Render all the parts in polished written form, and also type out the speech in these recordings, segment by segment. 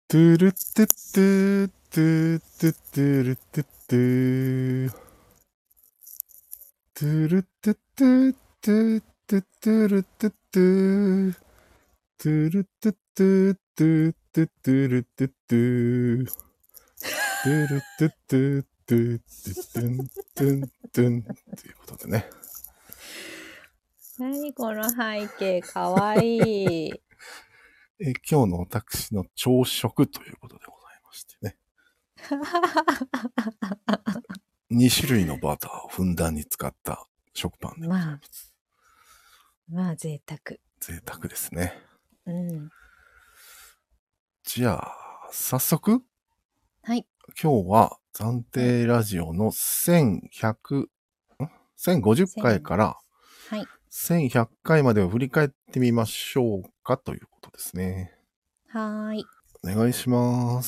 トゥルトゥトゥトゥトゥトゥルトゥトゥトゥルトゥトゥトゥトゥトゥルトゥトゥトゥルトゥトゥトゥトゥトゥルトゥトゥトゥルトゥトゥトゥトゥントゥントゥンということでね。 何この背景かわいい。 今日の私の朝食ということでございましてね。2種類のバターをふんだんに使った食パンでございます。 まあ贅沢。 贅沢ですね。 うん。 じゃあ、早速、 はい。 今日は暫定ラジオの1050回からはい。 1100回までを振り返ってみましょうかということですね。 はーい。 お願いします。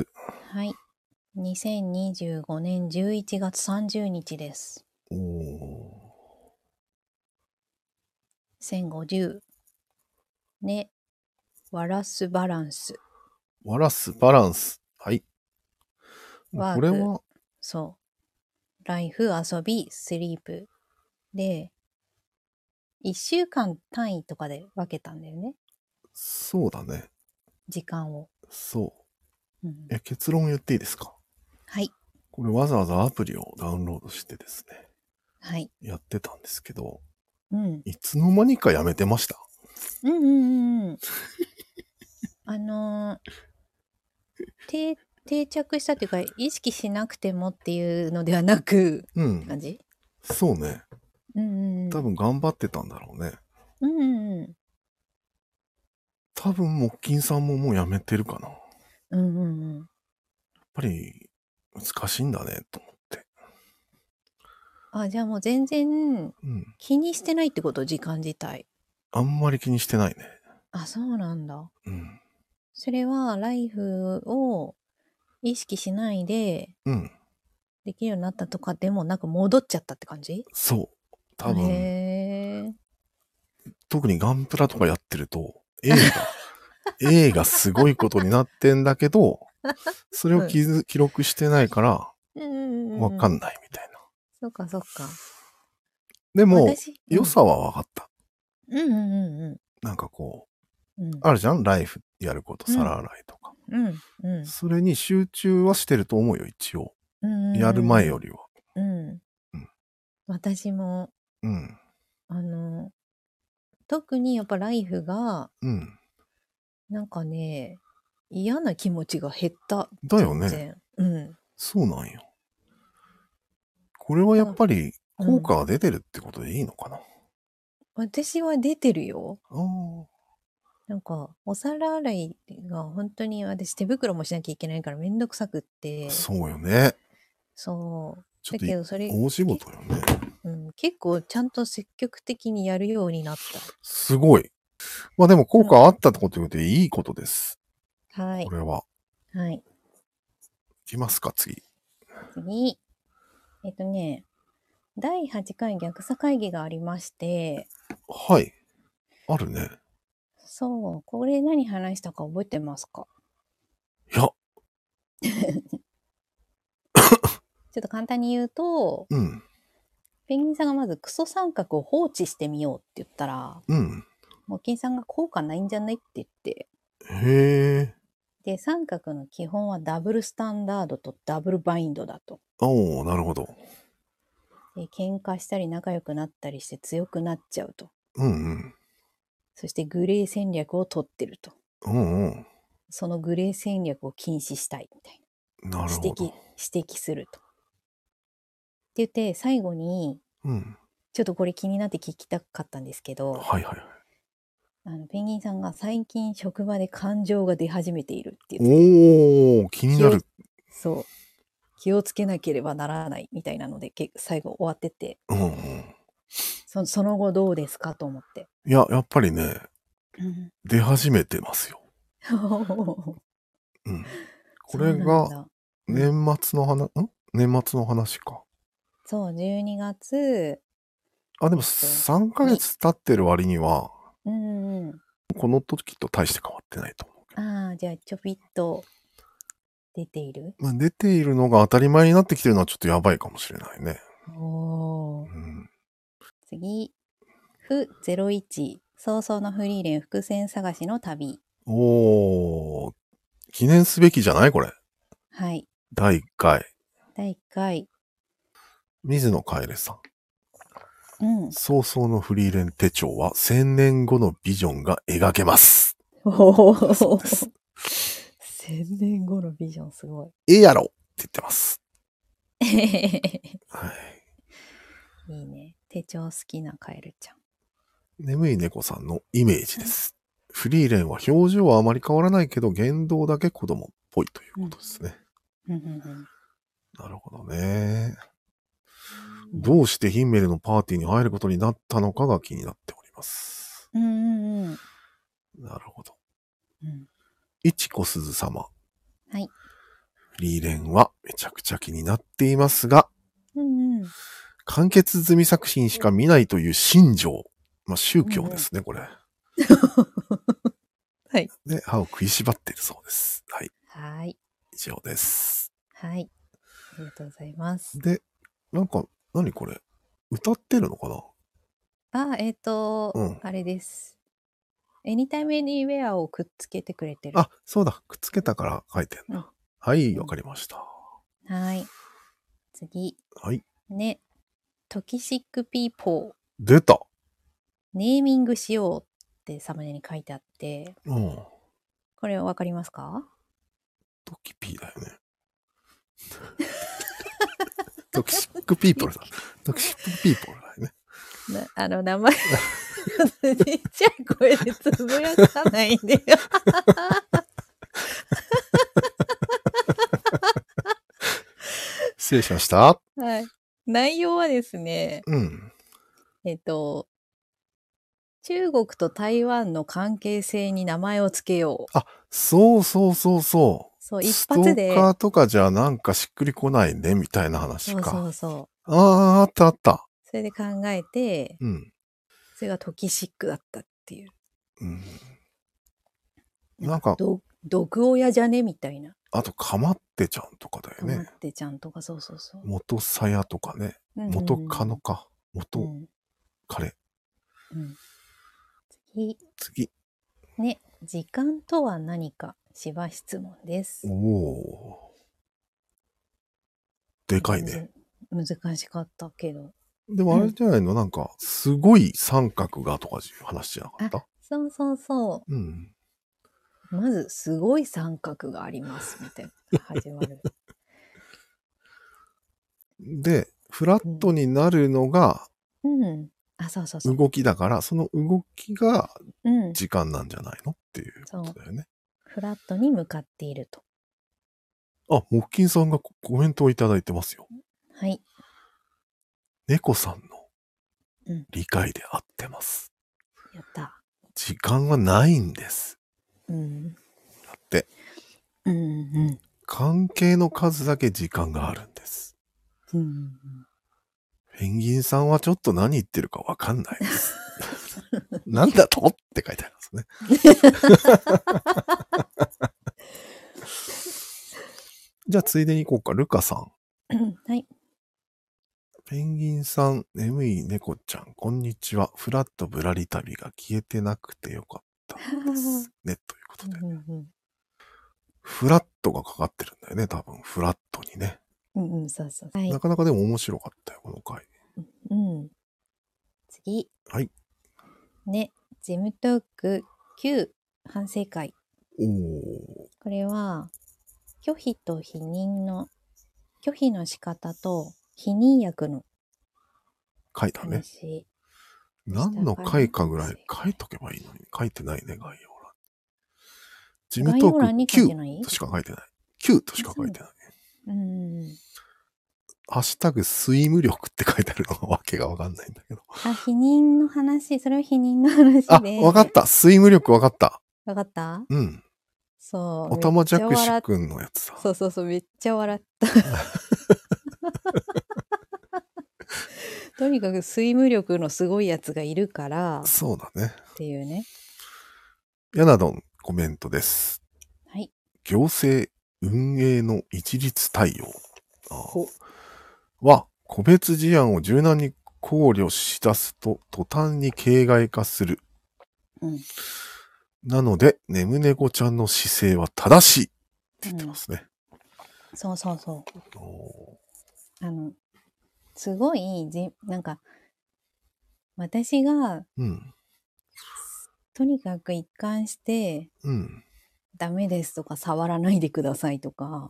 はい。2025年11月30日です。1050。ね。ワラスバランス。 ワラスバランス。はい。 ワーク。 これは、 そう。ライフ、遊び、スリープ。で、1週間単位とかで分けたんだよね。 そうだね。 時間を。 そう。 うん、 結論言っていいですか？ はい。 これわざわざアプリをダウンロードしてですね。 はい。 やってたんですけど、 うん。 いつの間にかやめてました。 うんうんうんうん。定着したっていうか、意識しなくてもっていうのではなく、って感じ？ そうね。 うんうん。 多分頑張ってたんだろうね。 うんうんうん。 多分、木金さんももうやめてるかな。やっうんうんうん。 ぱり、難しいんだね、と思って。 あ、じゃあもう全然気にしてないってこと、時間自体。 あんまり気にしてないね。 あ、そうなんだ。 うん。 それはライフを意識しないで、できるようになったとかでもなく戻っちゃったって感じ？ そう。多分。 へー。 特にガンプラとかやってると、A がすごいことになってんだけど、それを記録してないから、わかんないみたいな。 そっかそっか。 でも、良さはわかった。 うんうんうんうん。 なんかこう、あるじゃん？ライフやること、皿洗いとか。 うんうん。 それに集中はしてると思うよ、一応。やる前よりは。 うん。私も、特にやっぱライフが、なんかね、嫌な気持ちが減った。 だよね。そうなんよ。これはやっぱり効果が出てるってことでいいのかな？ 私は出てるよ。なんか、お皿洗いが本当に私手袋もしなきゃいけないからめんどくさくって。 そうよね。 そう。 ちょっとだけどそれ、 大仕事よね。 結構ちゃんと積極的にやるようになった。 すごい。まあでも効果あったってことでいいことです。 はい。 これは。 はい。いきますか、次。 次。第8回逆さ会議がありまして。 はい。あるね。 そう。これ何話したか覚えてますか？ いや。 ちょっと簡単に言うと、ペンギンさんがまずクソ三角を放置してみようって言ったら、木金さんが効果ないんじゃないって言って。 へー。 で、三角の基本はダブルスタンダードとダブルバインドだと。 おー、なるほど。 で、喧嘩したり仲良くなったりして強くなっちゃうと。そしてグレー戦略を取ってると。そのグレー戦略を禁止したいみたいな。 なるほど。 指摘すると。って言って、最後に、ちょっとこれ気になって聞きたかったんですけど、ペンギンさんが最近職場で感情が出始めているって言ってて。 気になる。 そう。気をつけなければならないみたいなので、最後終わってて。その後どうですかと思って。 いや、やっぱりね、出始めてますよ。これが、年末の話か。 そう、12月。 でも3ヶ月経ってる割には、この時と大して変わってないと思うけど。 じゃあちょびっと出ている？ まあ、出ているのが当たり前になってきてるのはちょっとやばいかもしれないね。 おー。次。フ01。早々のフリーレン伏線探しの旅。 おー。記念すべきじゃないこれ。 はい。 第1回。 第1回。 水野楓さん。 うん。 早々のフリーレン手帳は1000年後のビジョンが描けます。 おお。 そうです。 1000年後のビジョンすごい。 ええやろって言ってます。はい。 いいね。手帳好きなカエルちゃん。 眠い猫さんのイメージです。フリーレンは表情はあまり変わらないけど、言動だけ子供っぽいということですね。なるほどね。どうしてヒンメルのパーティーに入ることになったのかが気になっております。なるほど。いちこすず様。はい。フリーレンはめちゃくちゃ気になっていますが、完結済み作品しか見ないという信条。まあ、宗教ですね、これ。はい。で、歯を食いしばっているそうです。はい。はい。以上です。はい。ありがとうございます。で、なんか、何これ？歌ってるのかな？あれです。Anytime Anywhere をくっつけてくれてる。あ、そうだ。くっつけたから書いてんだ。はい、わかりました。はい。次。はい。ね。トキシックピーポー。出た。ネーミングしようってサムネに書いてあって。これわかりますか？トキピーだよね。トキシックピーポーだ。トキシックピーポーだよね。名前ちっちゃい声でつぶやかないでよ。失礼しました。はい。内容はですね、中国と台湾の関係性に名前をつけよう。あ、そうそうそうそう。そう、一発で。ストーカーとかじゃなんかしっくりこないね、みたいな話か。そうそうそう。あったあった。それで考えて、それがトキシックだったっていう。なんか、毒親じゃねみたいな。あと、かまってちゃんとかだよね。かまってちゃんとか、そうそうそう。元さやとかね。元カノか。元彼。次。ね、時間とは何か、芝質問です。おお。でかいね。難しかったけど。でもあれじゃないの、なんか、すごい三角がとかいう話じゃなかった？そうそうそう。まず、すごい三角があります、みたいな。始まる。で、フラットになるのが、そうそうそう。動きだから、その動きが時間なんじゃないのっていうことだよね。フラットに向かっていると。あ、モッキンさんがコメントをいただいてますよ。はい。猫さんの理解で合ってます。やった。時間はないんです。だって。関係の数だけ時間があるんです。ペンギンさんはちょっと何言ってるかわかんないです。なんだとって書いてありますね。じゃあついでに行こうか。ルカさん。はい。ペンギンさん、眠い猫ちゃん、こんにちは。フラットぶらり旅が消えてなくてよかったですね。ということで。フラットがかかってるんだよね。多分、フラットにね。そうそう。はい、なかなかでも面白かったよ、この回。次。はい。ね、ジムトーク9反省会。これは、拒否の仕方と否認訳の書いたね。何の回かぐらい書いとけばいいのに書いてないね、概要欄。ジムトーク9としか書いてない。9としか書いてない。ハッシュタグスイム力って書いてあるのがわけがわかんないんだけど。あ、否認の話、それは否認の話で。あ、わかった。スイム力わかった。わかった？うん。そう。おたまじゃくしくんのやつだ。そうそうそう、めっちゃ笑った。とにかくスイム力のすごいやつがいるから。そうだね。っていうね。ヤナドンコメントです。 行政運営の一律対応は、個別事案を柔軟に考慮し出すと途端に形骸化する。なので、ねむねこちゃんの姿勢は正しいって言ってますね。 そうそうそう。すごい、なんか、私が、とにかく一貫して、ダメですとか、触らないでくださいとか、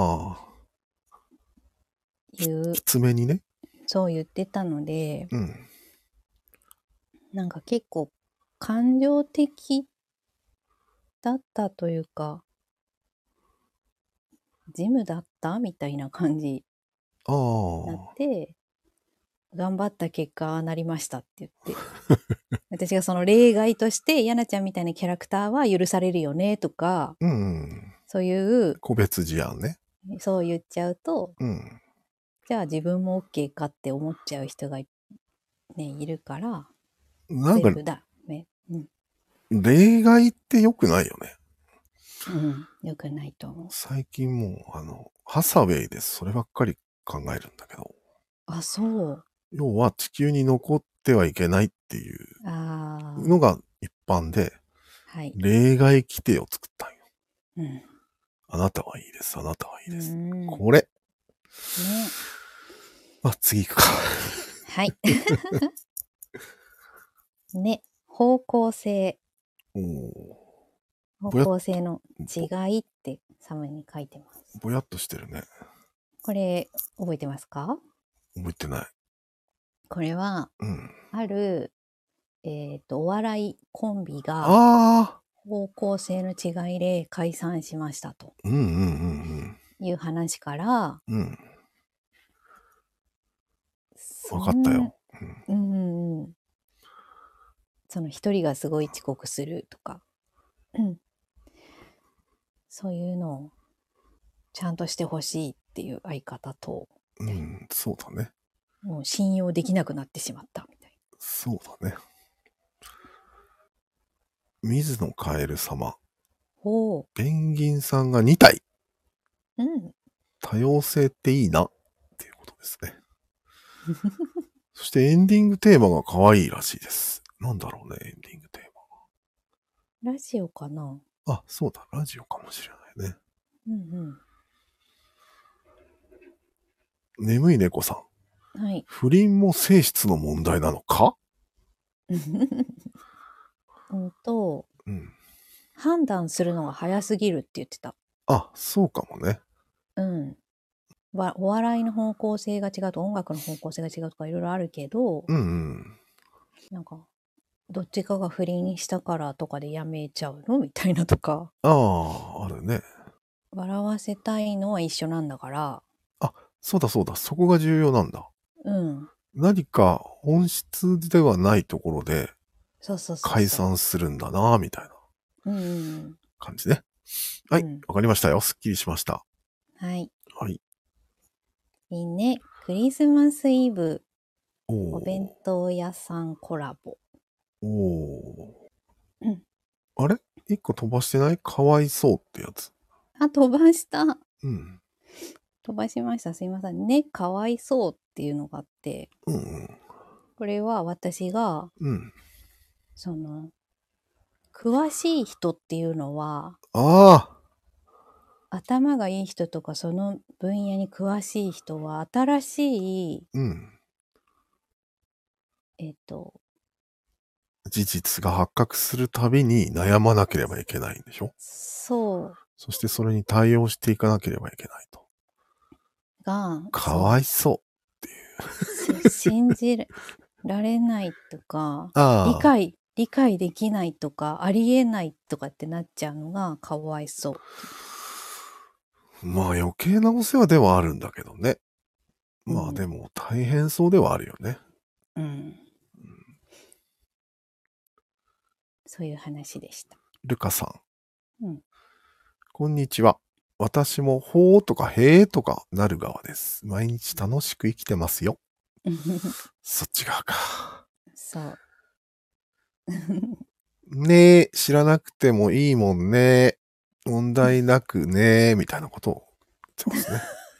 きつめにね。 そう言ってたので、なんか結構感情的だったというか、ジムだったみたいな感じになって、頑張った結果なりましたって言って私がその例外としてヤナちゃんみたいなキャラクターは許されるよねとか、そういう個別事案ね、 そう言っちゃうと、じゃあ自分も OK かって思っちゃう人が、ね、いるからなんか全部だね、 例外って良くないよね。 良くないと思う。 最近もうハサウェイでそればっかり考えるんだけど。 あ、そう。 要は地球に残ってはいけないっていうのが一般で、例外規定を作ったんよ。あなたはいいです、あなたはいいです。これ。ね。まあ、次行くか。 はい。ね、方向性。方向性の違いってサムに書いてます。 ぼやっとしてるね。 これ、覚えてますか？ 覚えてない。 これは、ある、お笑いコンビが、方向性の違いで解散しましたと。いう話から、 わかったよ。 その一人がすごい遅刻するとか、そういうのをちゃんとしてほしいっていう相方と、 そうだね。 もう信用できなくなってしまったみたいな。 そうだね。水野カエル様。ペンギンさんが2体。多様性っていいなっていうことですね。そしてエンディングテーマが可愛いらしいです。なんだろうね、エンディングテーマ。ラジオかな？ あ、そうだ、ラジオかもしれないね。眠い猫さん。はい。不倫も性質の問題なのか？ 判断するのが早すぎるって言ってた。 あ、そうかもね。 お笑いの方向性が違うと音楽の方向性が違うとかいろいろあるけど、なんかどっちかが不倫したからとかでやめちゃうのみたいなとか。 あるね。 笑わせたいのは一緒なんだから。 あ、そうだそうだ、そこが重要なんだ。何か本質ではないところで解散するんだなみたいな感じね。はい、わかりましたよ。すっきりしました。 はい。 はい。 いいね。クリスマスイブお弁当屋さんコラボ。 あれ？一個飛ばしてない？かわいそうってやつ。 あ、飛ばした。飛ばしました。すいません。ね、かわいそうっていうのがあって。これは私が、その、詳しい人っていうのは、頭がいい人とかその分野に詳しい人は新しい、 事実が発覚するたびに悩まなければいけないんでしょ？ そう。 そしてそれに対応していかなければいけないと。かわいそうっていう。 信じられないとか、理解できないとか、ありえないとかってなっちゃうのがかわいそう。 まあ余計なお世話ではあるんだけどね。まあでも大変そうではあるよね。 そういう話でした。 ルカさん。こんにちは。私もほーとかへーとかなる側です。毎日楽しく生きてますよ。そっち側か。 そうねえ、知らなくてもいいもんね。問問題なくね、みたいなことを言ってますね。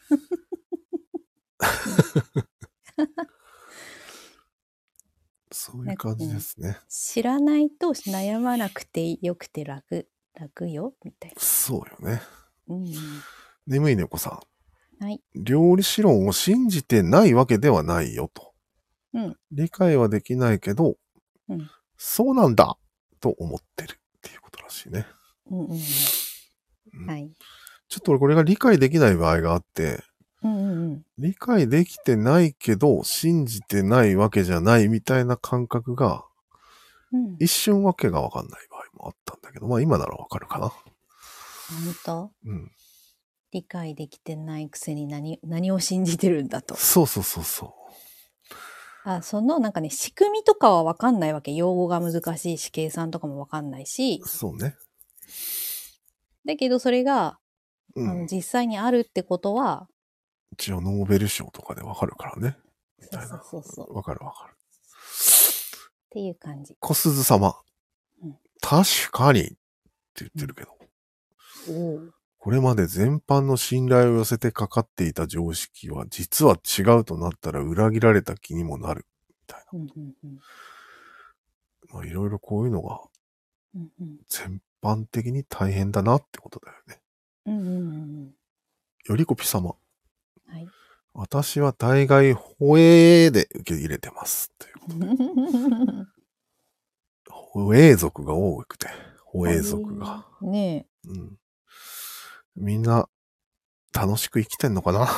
そういう感じですね。 知らないと悩まなくてよくて楽よ、みたいな。 そうよね。 うん、 眠い猫さん。はい。 料理史論を信じてないわけではないよと。 うん。 理解はできないけど、 うん、 そうなんだと思ってるっていうことらしいね。 うんうんうん、はい。 ちょっとこれが理解できない場合があって、 うんうんうん、 理解できてないけど信じてないわけじゃないみたいな感覚が、一瞬わけがわかんない場合もあったんだけど、まあ今ならわかるかな。 本当？ うん。 理解できてないくせに何を信じてるんだと。 そうそうそうそう。 そのなんかね、仕組みとかはわかんないわけ。用語が難しいし、計算とかもわかんないし。 そうね。 だけどそれが、実際にあるってことは、 一応ノーベル賞とかでわかるからね。みたいな。 そう。 わかるわかる。 っていう感じ。 小鈴様。確かにって言ってるけど。これまで全般の信頼を寄せてかかっていた常識は実は違うとなったら裏切られた気にもなる。みたいな。まあいろいろこういうのが全般的に大変だなってことだよね。よりこぴ様。はい。私は大概ホエーで受け入れてます。ということで。ホエー族が多くて。ホエー族が。ねえ。うん。みんな楽しく生きてんのかな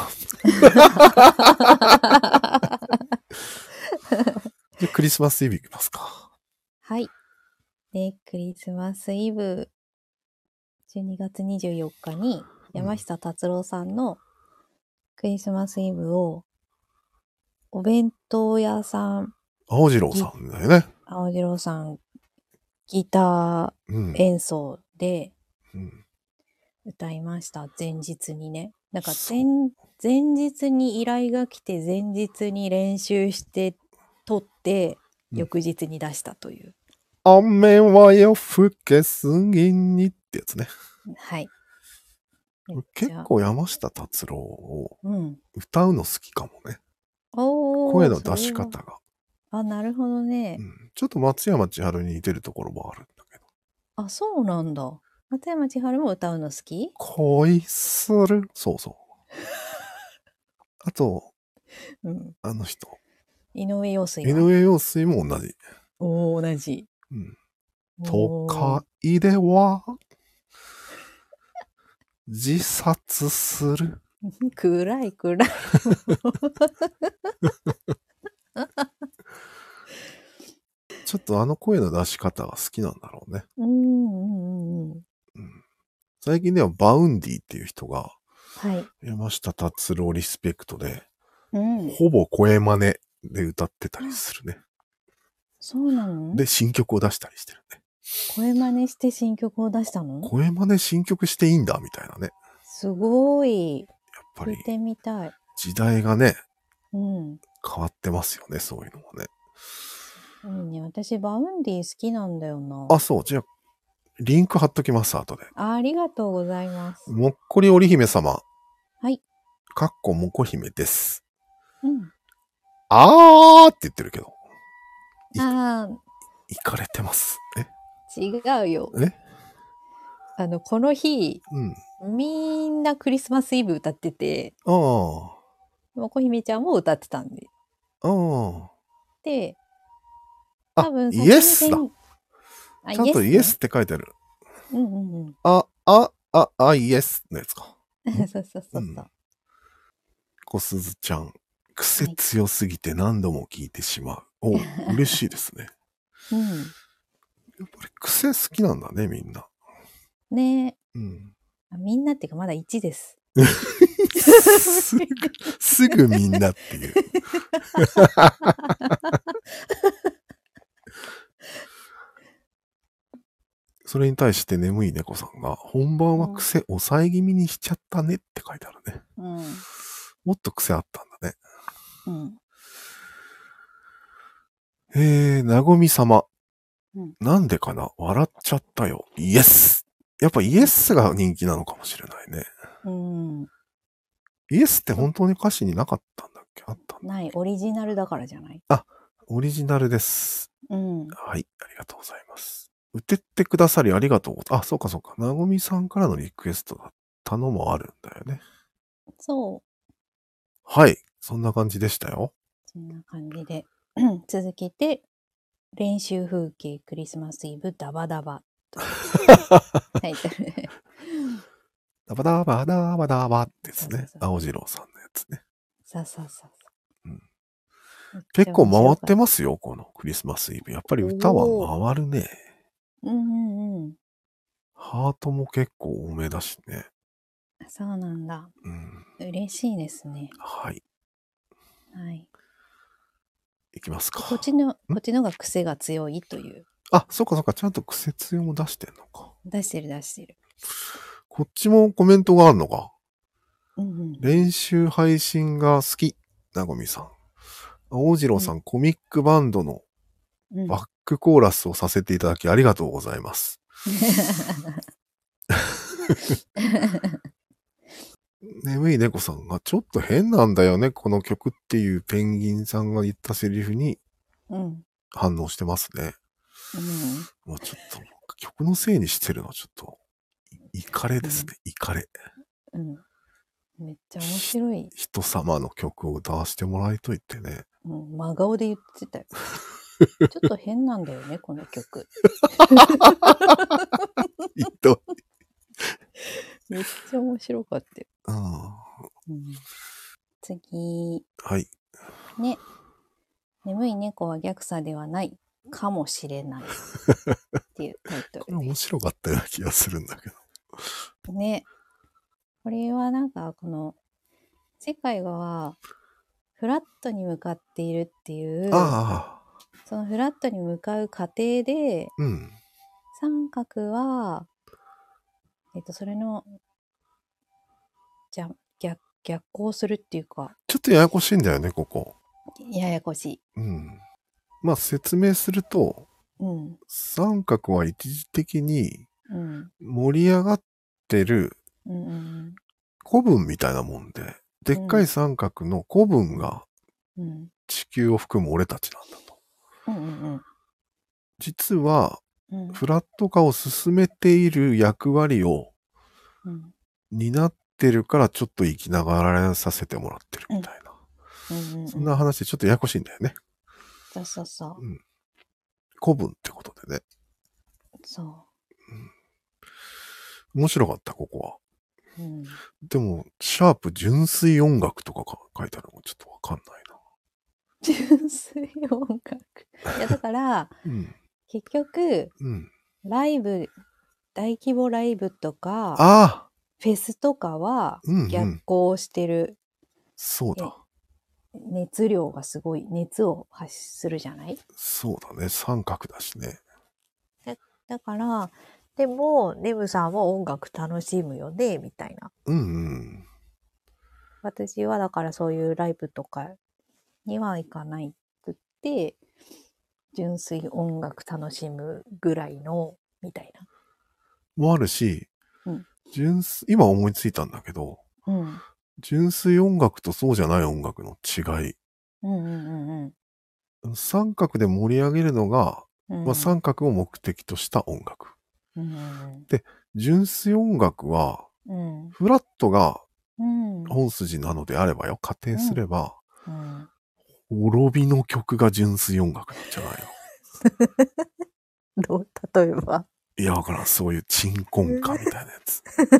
で、クリスマスイブ行きますか。 はい。で、クリスマスイブ、12月24日に山下達郎さんのクリスマスイブを、お弁当屋さん。 青次郎さんだよね。 青次郎さん、ギター演奏で歌いました。前日にね。なんか前日に依頼が来て、前日に練習して撮って、翌日に出したという。 雨は夜更けすぎにってやつね。はい。結構山下達郎を歌うの好きかもね。声の出し方が。 なるほどね。 ちょっと松山千春に似てるところもあるんだけど。そうなんだ。松山千春も歌うの好き？ 恋する。そうそう。あと、あの人。 井上陽水。 井上陽水も同じ。 同じ。 都会では自殺する。 暗い。 ちょっとあの声の出し方が好きなんだろうね。最近ではバウンディっていう人が、山下達郎リスペクトで、ほぼ声真似で歌ってたりするね。 そうなの？ で、新曲を出したりしてるね。 声真似して新曲を出したの？ 声真似新曲していいんだみたいなね。 すごい。やっぱり。 聞いてみたい。 時代がね、変わってますよね、そういうのもね。 私、バウンディ好きなんだよな。 そう。じゃあ、リンク貼っときます、後で。 ありがとうございます。 もっこり織姫様。 はい。 かっこもこ姫です。 あーって言ってるけど。いかれてます。 違うよ。この日、みんなクリスマスイブ歌ってて、もこ姫ちゃんも歌ってたんで。で、多分イエスだ。ちゃんとイエスって書いてある。イエスのやつか。 そう。 小鈴ちゃん、癖強すぎて何度も聞いてしまう。嬉しいですね。やっぱり癖好きなんだね、みんな。 ねえ。みんなっていうかまだ1です。 すぐみんなっていう。それに対して眠い猫さんが、本番は癖抑え気味にしちゃったねって書いてあるね。もっと癖あったんだね。なごみ様。なんでかな笑っちゃったよ。イエスやっぱイエスが人気なのかもしれないね。 うん。 イエスって本当に歌詞になかったんだっけ？あったんだ。 ない、オリジナルだからじゃない？ あ、オリジナルです。 うん。 はい、ありがとうございます。歌ってくださりありがとう。あ、そうかそうか。なごみさんからのリクエストだったのもあるんだよね。 そう。 はい、そんな感じでしたよ。 そんな感じで。続けて、練習風景クリスマスイブダバダバとタイトル。 ダバダバダバダバですね。青次郎さんのやつね。 そうそうそう。 うん、結構回ってますよ、このクリスマスイブ。やっぱり歌は回るね。 うんうんうん。 ハートも結構多めだしね。 そうなんだ。 うん。 嬉しいですね。 はい。 はい。 いきますか。 こっちのが癖が強いという。 あ、そうかそうか。ちゃんと癖強も出してんのか。 出してる。 こっちもコメントがあるのか。 うんうん、 練習配信が好き。なごみさん。大次郎さん、コミックバンドのバックコーラスをさせていただきありがとうございます。眠い猫さんがちょっと変なんだよね、この曲っていうペンギンさんが言ったセリフに反応してますね。まあちょっと曲のせいにしてるのはちょっとイカレですね、イカレ。 うん。めっちゃ面白い。 人様の曲を歌わせてもらいといてね。 真顔で言ってたよ。ちょっと変なんだよね、この曲。 ひどい。 めっちゃ面白かったよ。次。 はい。 ね。眠い猫は逆さではないかもしれないっていうタイトル。 これ面白かったような気がするんだけど。ね。これはなんかこの世界がフラットに向かっているっていう、そのフラットに向かう過程で、三角は、それの逆行するっていうか。 ちょっとややこしいんだよね、ここ。 ややこしい。 まあ説明すると、三角は一時的に盛り上がってる古文みたいなもんで、でっかい三角の古文が地球を含む俺たちなんだと。実は、フラット化を進めている役割を担ってるからちょっと生きながらさせてもらってるみたいな。そんな話でちょっとややこしいんだよね。 そうそう。 古文ってことでね。 そう。 面白かった、ここは。でも、シャープ純粋音楽とか書いてあるのがちょっとわかんないな。 純粋音楽。いや、だから、結局、ライブ、大規模ライブとか、フェスとかは逆行してる。 そうだ。 熱量がすごい、熱を発するじゃない？ そうだね。三角だしね。 だから、でも、ネムさんも音楽楽しむよね、みたいな。私はだからそういうライブとかには行かないくって、純粋音楽楽しむぐらいの、みたいな。 もあるし、今思いついたんだけど、純粋音楽とそうじゃない音楽の違い。三角で盛り上げるのが、三角を目的とした音楽。で、純粋音楽は、フラットが本筋なのであればよ、仮定すれば、滅びの曲が純粋音楽なんじゃないの例えばいや、わからん。そういう鎮魂歌みたいなやつ。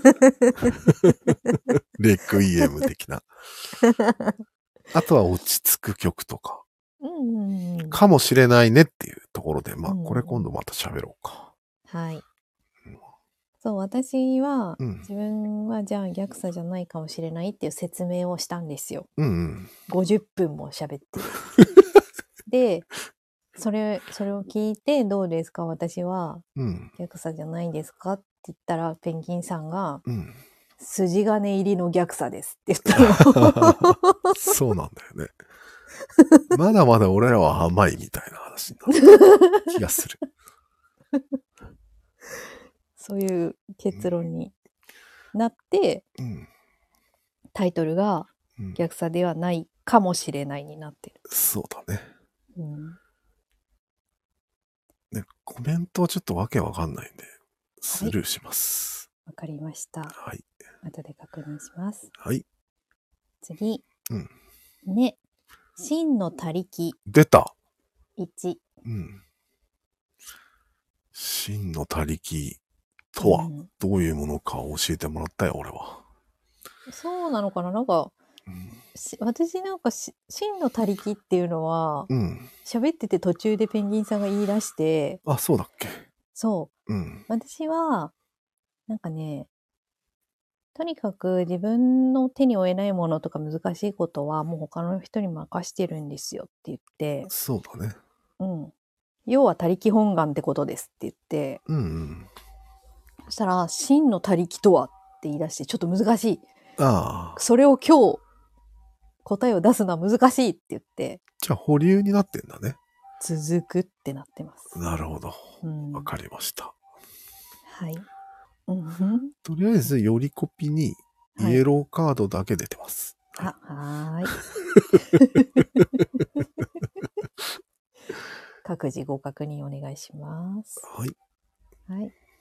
レクイエム的な。あとは落ち着く曲とか。かもしれないねっていうところで、まあ、これ今度また喋ろうか。 はい。そう、私は、自分はじゃあ逆さじゃないかもしれないっていう説明をしたんですよ。50分も喋って。で、それを聞いてどうですか私は、逆さじゃないですかって言ったら、ペンギンさんが、筋金入りの逆さですって言ったの。 そうなんだよね。まだまだ俺らは甘いみたいな話になる気がする。 そういう結論になって、タイトルが逆さではないかもしれないになってる。 そうだね。ね、コメントはちょっとわけわかんないんで、スルーします。 わかりました。 はい。 後で確認します。 はい。 次。ね。真の他力。 出た。 1。 真の他力とはどういうものか教えてもらったよ、俺は。 そうなのかな、なんか、私なんか真の他力っていうのは、喋ってて途中でペンギンさんが言い出して、 あ、そうだっけ。 そう。私は、なんかね、とにかく自分の手に負えないものとか難しいことはもう他の人に任してるんですよって言って。 そうだね。 要は他力本願ってことですって言って、そしたら真の他力とはって言い出してちょっと難しい。それを今日答えを出すのは難しいって言って。 じゃあ保留になってんだね。 続くってなってます。 なるほど。わかりました。 はい。 とりあえず、よりコピにイエローカードだけ出てます。 はい。各自ご確認お願いします。 はい。 はい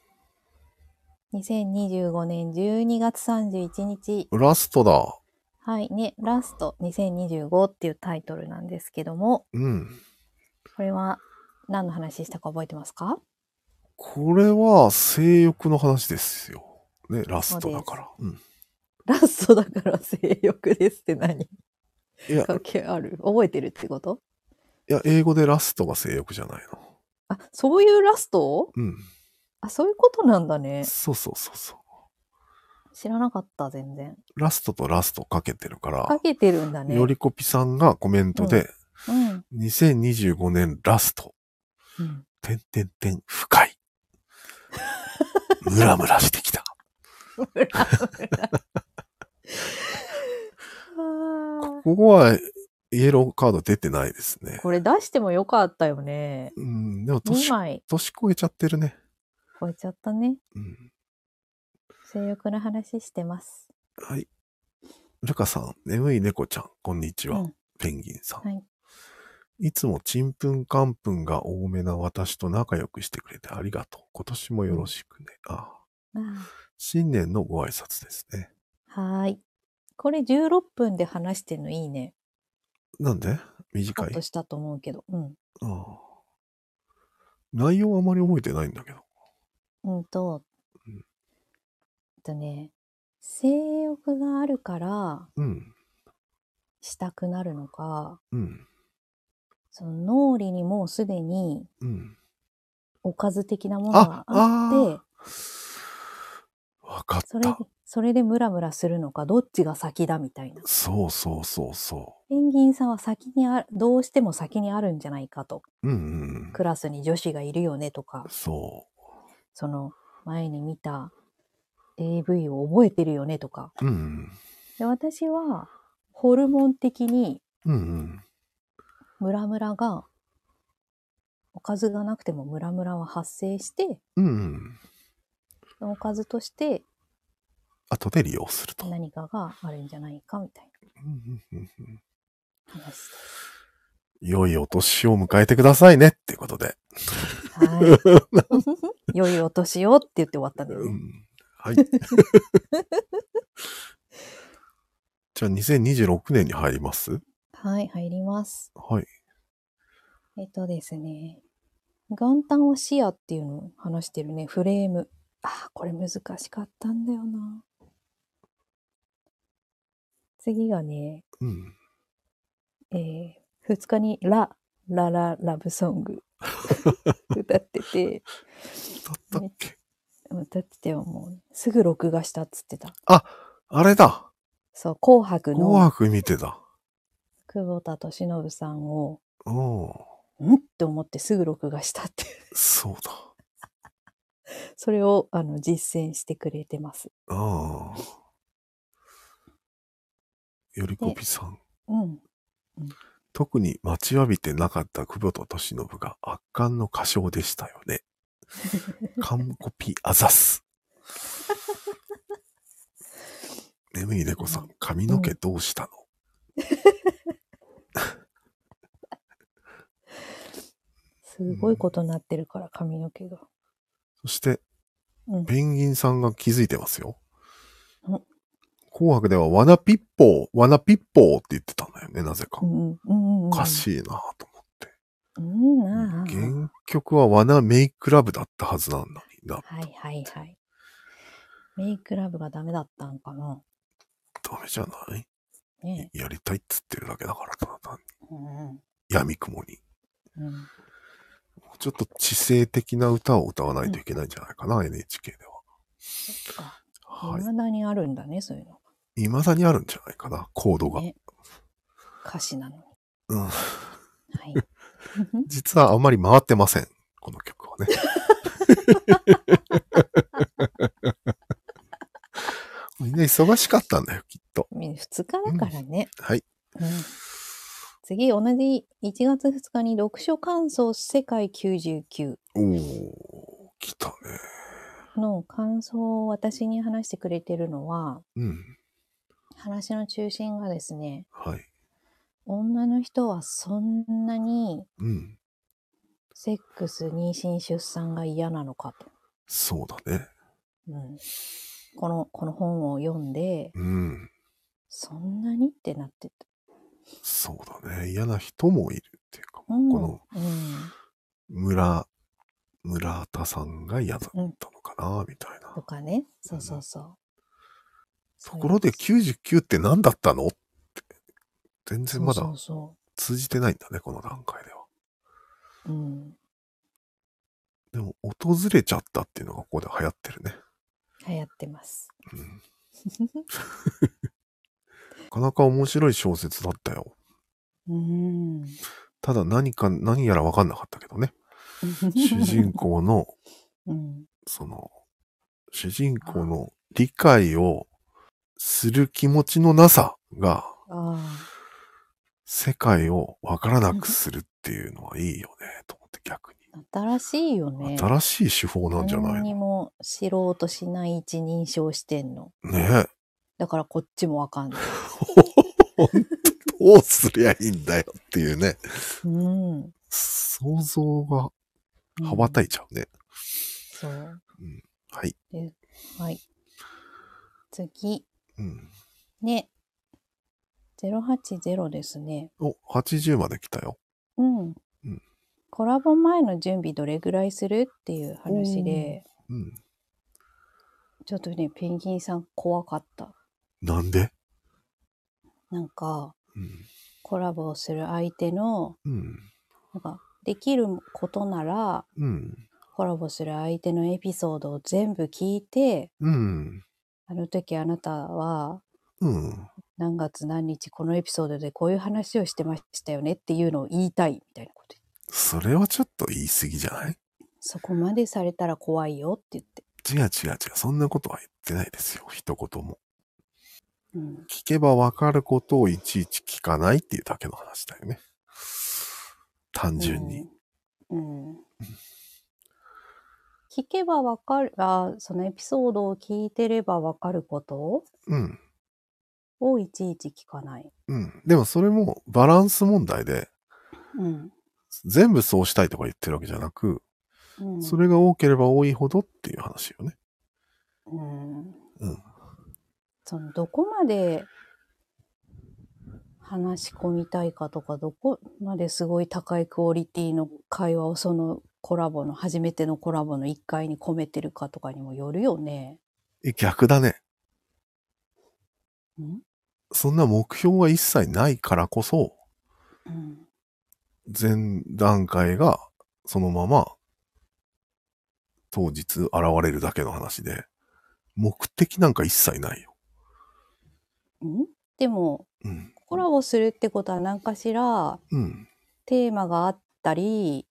。2025年12月31日。 ラストだ。 はいね、ラスト2025っていうタイトルなんですけども。これは何の話したか覚えてますか？ これは性欲の話ですよ。ね、ラストだから。 ラストだから性欲ですって何？関係ある？覚えてるってこと？ いや、英語でラストが性欲じゃないの。 あ、そういうラスト？あ、そういうことなんだね。 そうそうそうそう。 知らなかった、全然。 ラストとラストかけてるから。 かけてるんだね。 よりこぴさんがコメントで、2025年ラスト。深い。ムラムラしてきた。ここはイエローカード出てないですね。 これ出してもよかったよね。 でも年越えちゃってるね。 超えちゃったね。性欲の話してます。 はい。ルカさん、眠い猫ちゃん、こんにちは。ペンギンさん。いつもちんぷんかんぷんが多めな私と仲良くしてくれてありがとう。今年もよろしくね。新年のご挨拶ですね。 はい。これ16分で話してるのいいね。 なんで？短い？ カットしたと思うけど。 内容はあまり覚えてないんだけど。 性欲があるから、したくなるのか、その脳裏にもうすでに、おかず的なものがあって、 わかった。 それでムラムラするのか、どっちが先だみたいな。 そうそうそうそう。 ペンギンさんはどうしても先にあるんじゃないかと。クラスに女子がいるよねとか。その前に見た AV を覚えてるよねとか。で、私はホルモン的にムラムラが、おかずがなくてもムラムラは発生して、おかずとして後で利用すると。 何かがあるんじゃないかみたいな話です。 良いお年を迎えてくださいねってことで。 はい。良いお年をって言って終わったんだよね。 はい。じゃあ2026年に入ります？ はい、入ります。 はい。 ですね。元旦は視野っていうのを話してるね。フレーム。これ難しかったんだよな。次がね、2日にラブソング歌ってて。 歌ったっけ？ 歌っててもうすぐ録画したっつってた。 あれだ。 そう、紅白の。 紅白見てた。 久保田利伸さんを、 んって思ってすぐ録画したって。 そうだ。 それを実践してくれてます。 よりこぴさん。特に待ちわびてなかった久保田利伸が圧巻の歌唱でしたよね。 完コピあざす。眠い猫さん、髪の毛どうしたの？ すごいことになってるから、髪の毛が。 そして、ペンギンさんが気づいてますよ。紅白ではワナピッポーって言ってたんだよね、なぜか。おかしいなと思って。原曲はワナメイクラブだったはずなんだな。 はいはいはい。メイクラブがダメだったんかな。 ダメじゃない？ ね、 やりたいっつってるだけだからただ単に。闇雲に。ちょっと知性的な歌を歌わないといけないんじゃないかな、NHK では。 そっか。未だにあるんだね、そういうの。 未だにあるんじゃないかな、コードが。 歌詞なのに。 はい。実はあんまり回ってません、この曲はね。みんな忙しかったんだよ、きっと。 2日だからね。 はい。 次、同じ1月2日に読書感想世界99。 来たね。 の感想を私に話してくれてるのは、話の中心がですね、女の人はそんなに、セックス、妊娠、出産が嫌なのかと。 そうだね。 この本を読んで、そんなにってなってた。 そうだね。嫌な人もいるっていうか、この、村田さんが嫌だったのかな、みたいな。 とかね。そうそうそう。 ところで99って何だったのって、全然まだ通じてないんだね、この段階では。でも、訪れちゃったっていうのがここで流行ってるね。 流行ってます。 なかなか面白い小説だったよ。ただ何やら分かんなかったけどね。主人公の、主人公の理解をする気持ちのなさが、世界を分からなくするっていうのはいいよね、と思って逆に。 新しいよね。 新しい手法なんじゃないの？ 何にも知ろうとしない一人称してんの。 ねえ。 だからこっちも分かんない。 本当どうすりゃいいんだよっていうね。想像が羽ばたいちゃうね。 そう。 はい。 はい。次。ね。080ですね。 80まで来たよ。 コラボ前の準備どれぐらいするっていう話で、ちょっとね、ペンギンさん怖かった。 なんで？ なんか、コラボをする相手の、なんか、できることなら、コラボする相手のエピソードを全部聞いて、あの時あなたは、何月何日このエピソードでこういう話をしてましたよねっていうのを言いたいみたいなこと。 それはちょっと言い過ぎじゃない？ そこまでされたら怖いよって言って。 違う。そんなことは言ってないですよ。一言も。聞けばわかることをいちいち聞かないっていうだけの話だよね。単純に。 聞けばわかる、そのエピソードを聞いてればわかることをいちいち聞かない。 でもそれもバランス問題で、全部そうしたいとか言ってるわけじゃなく、それが多ければ多いほどっていう話よね。 そのどこまで話し込みたいかとか、どこまですごい高いクオリティの会話をその初めてのコラボの1回に込めてるかとかにもよるよね。 逆だね。そんな目標は一切ないからこそ、前段階がそのまま当日現れるだけの話で、目的なんか一切ないよ。 でも、コラボするってことは何かしら、テーマがあったり、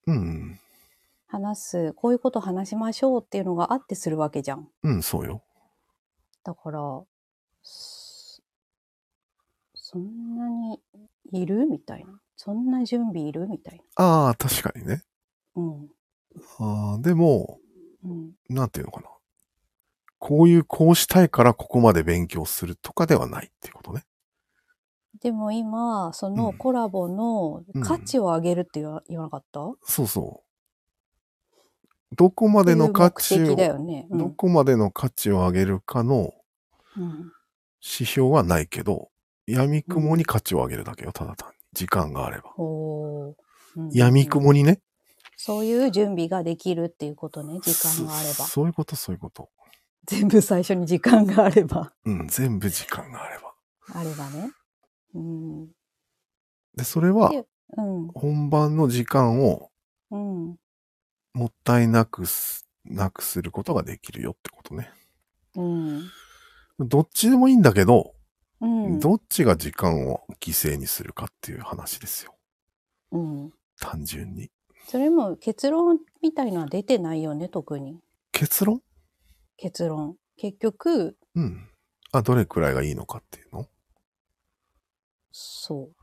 こういうこと話しましょうっていうのがあってするわけじゃん。 そうよ。 だから、そんなにいるみたいな。そんな準備いるみたいな。確かにね。でも、 なんていうのかな。こうしたいからここまで勉強するとかではないっていうことね。 でも今、そのコラボの価値を上げるって言わなかった？ そうそう。どこまでの価値を、どこまでの価値を上げるかの指標はないけど、闇雲に価値を上げるだけよ、ただ単に。時間があれば。闇雲にね。 そういう準備ができるっていうことね、時間があれば。 そういうこと、そういうこと。 全部最初に時間があれば。 全部時間があれば。 あればね。 で、それは、本番の時間を、もったいなくすることができるよってことね。どっちでもいいんだけど、どっちが時間を犠牲にするかっていう話ですよ。単純に。 それも結論みたいのは出てないよね、特に。 結論。 結局。 どれくらいがいいのかっていうの？ そう。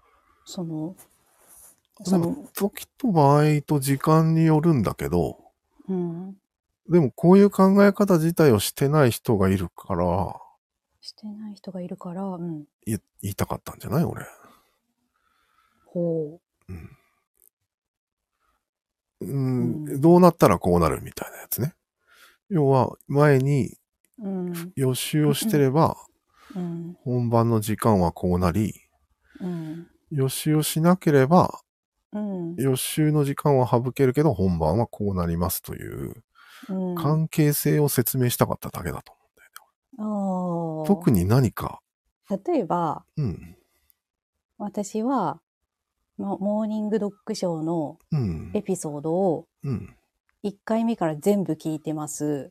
でも、時と場合と時間によるんだけど、でもこういう考え方自体をしてない人がいるから、言いたかったんじゃない？俺。どうなったらこうなるみたいなやつね。要は、前に予習をしてれば、本番の時間はこうなり、予習をしなければ、予習の時間は省けるけど、本番はこうなりますという、関係性を説明したかっただけだと思うんだよね。特に何か。 例えば、私は、モーニング読書のエピソードを1回目から全部聞いてます。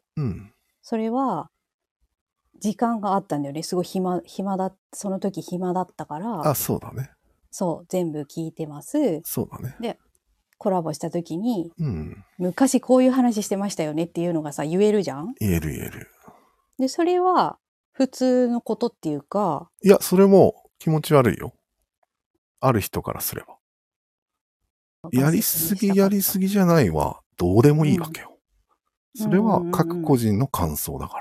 それは時間があったんだよね。すごいその時暇だったから。 そうだね。 そう、全部聞いてます。 そうだね。 で、コラボした時に、昔こういう話してましたよねっていうのがさ、言えるじゃん？ 言える。 で、それは普通のことっていうか。 いや、それも気持ち悪いよ。ある人からすれば。やりすぎじゃないはどうでもいいわけよ。それは各個人の感想だから。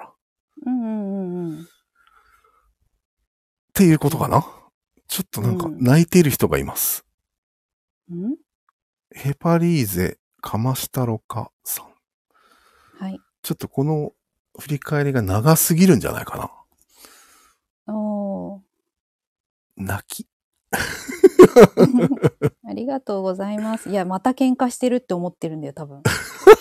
っていうことかな。ちょっとなんか泣いている人がいます。ヘパリーゼかましたろかさん。 はい。 ちょっとこの振り返りが長すぎるんじゃないかな。泣き。 ありがとうございます。いや、また喧嘩してるって思ってるんだよ、多分。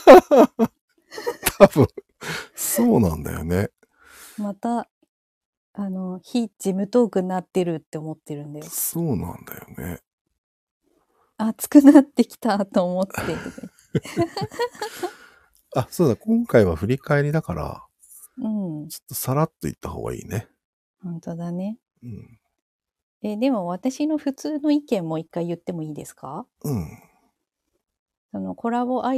そうなんだよね。 また、非事務トークになってるって思ってるんだよ。 そうなんだよね。 熱くなってきたと思って。 そうだ、今回は振り返りだから、ちょっとさらっと言った方がいいね。 本当だね。でも私の普通の意見も一回言ってもいいですか？コラボ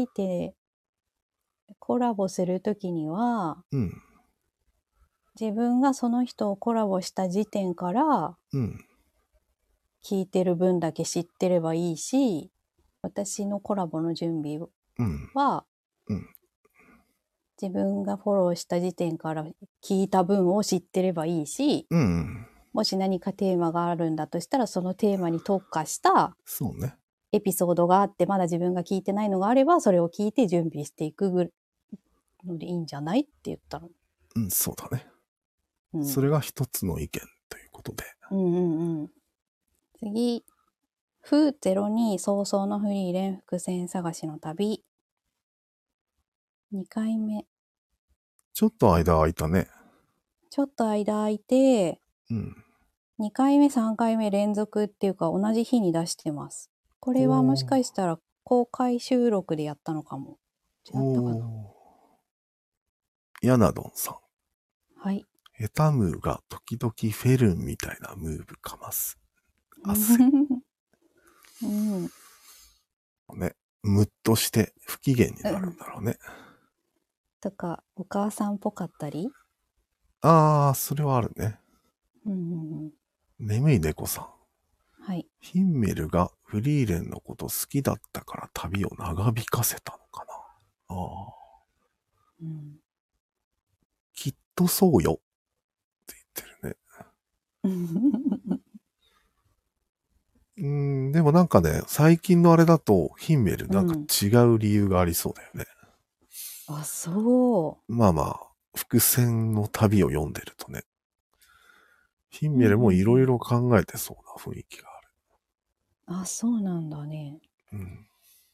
するときには、自分がその人をコラボした時点から、聞いてる分だけ知ってればいいし、私のコラボの準備は、自分がフォローした時点から聞いた分を知ってればいいし、もし何かテーマがあるんだとしたら、そのテーマに特化したエピソードがあって、まだ自分が聞いてないのがあれば、それを聞いて準備していくのでいいんじゃないって言ったの。 そうだね。それが一つの意見ということで。 次、フ02早々のフリーレン伏線探しの旅。2回目。 ちょっと間空いたね。 ちょっと間空いて、2回目、3回目連続っていうか同じ日に出してます。これはもしかしたら公開収録でやったのかも。違ったかな。 ヤナドンさん。 はい。 ヘタムーが時々フェルンみたいなムーブかます。ね、ムッとして不機嫌になるんだろうね。 とか、お母さんっぽかったり？ それはあるね。眠い猫さん。 はい。 ヒンメルがフリーレンのこと好きだったから旅を長引かせたのかな。 うん、 きっとそうよって言ってるね。でもなんかね、最近のあれだと、ヒンメルなんか違う理由がありそうだよね。 あ、そう。 まあまあ、伏線の旅を読んでるとね。ヒンメルもいろいろ考えてそうな雰囲気がある。 あ、そうなんだね。 うん。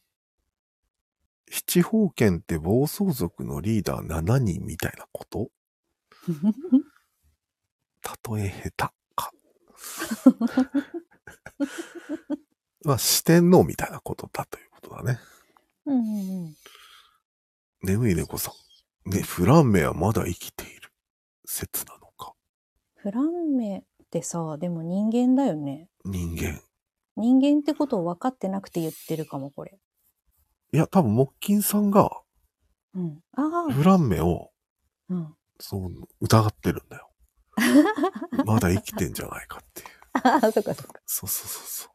七宝剣って暴走族のリーダー7人みたいなこと例え下手か。まあ四天王みたいなことだということだね。眠い猫さん。ね、フランメはまだ生きている説なのか。 フランメってさ、でも人間だよね。 人間。 人間ってことを分かってなくて言ってるかも、これ。 いや、多分、モッキンさんが、フランメを、そう、疑ってるんだよ。まだ生きてんじゃないかっていう。 そっかそっか。 そうそうそうそう。